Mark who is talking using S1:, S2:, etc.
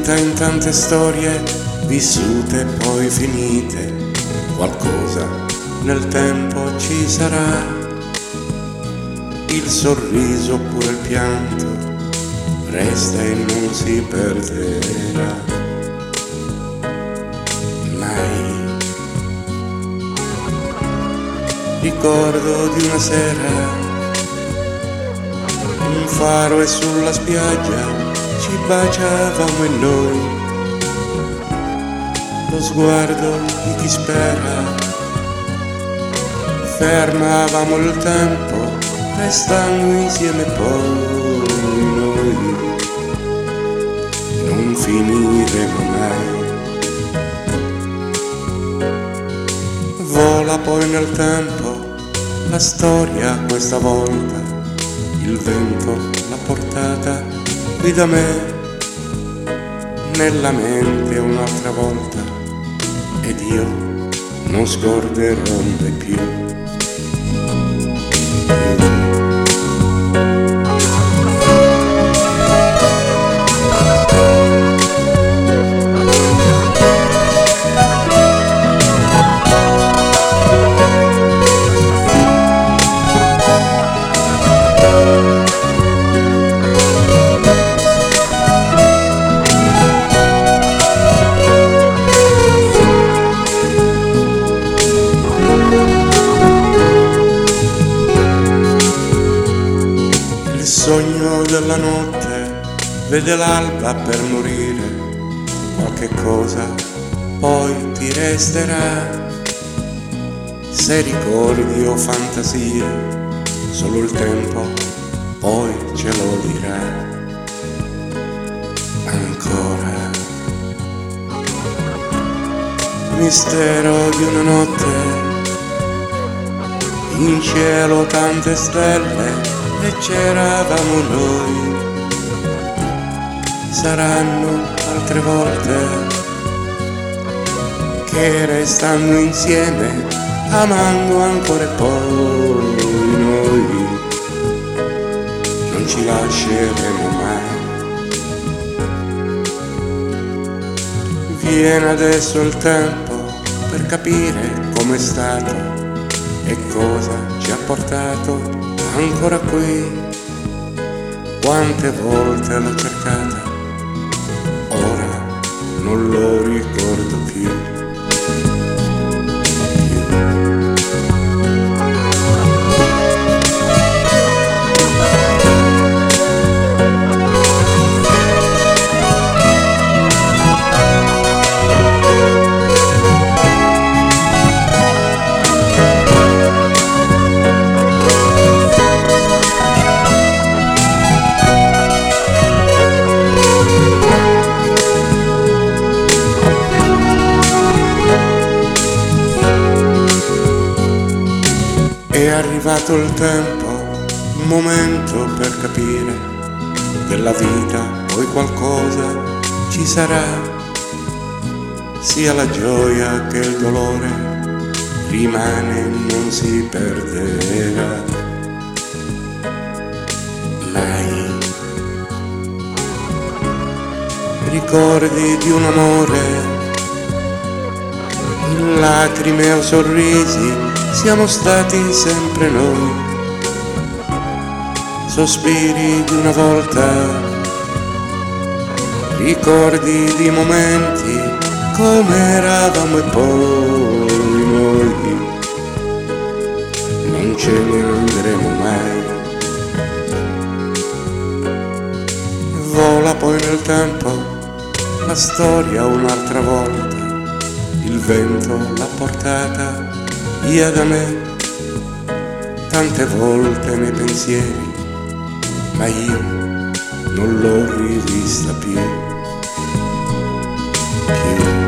S1: raccolta in tante storie vissute e poi finite. Qualcosa nel tempo ci sarà, il sorriso oppure il pianto resta e non si perderà mai. Ricordo di una sera, un faro e sulla spiaggia ci baciavamo e noi, lo sguardo di chi spera, fermavamo il tempo restando insieme poi noi non finiremo mai. Vola poi nel tempo la storia questa volta, il vento l'ha portata qui da me, nella mente un'altra volta, ed io non scorderò mai più. Il sogno della notte vede l'alba per morire, qualche cosa poi ti resterà, se ricordi o fantasie, solo il tempo poi ce lo dirà. Ancora mistero di una notte, in cielo tante stelle e c'eravamo noi. Saranno altre volte che restando insieme, amando ancora e poi noi non ci lasceremo mai. Viene adesso il tempo per capire com'è stato e cosa ci ha portato ancora qui. Quante volte l'ho cercata, ora non lo ricordo più. È arrivato il tempo, un momento per capire della vita poi qualcosa ci sarà, sia la gioia che il dolore rimane e non si perderà mai. Ricordi di un amore, in lacrime o sorrisi siamo stati sempre noi, sospiri di una volta, ricordi di momenti come eravamo e poi noi non ce ne andremo mai. Vola poi nel tempo la storia un'altra volta, il vento l'ha portata via da me, tante volte nei pensieri, ma io non l'ho rivista più.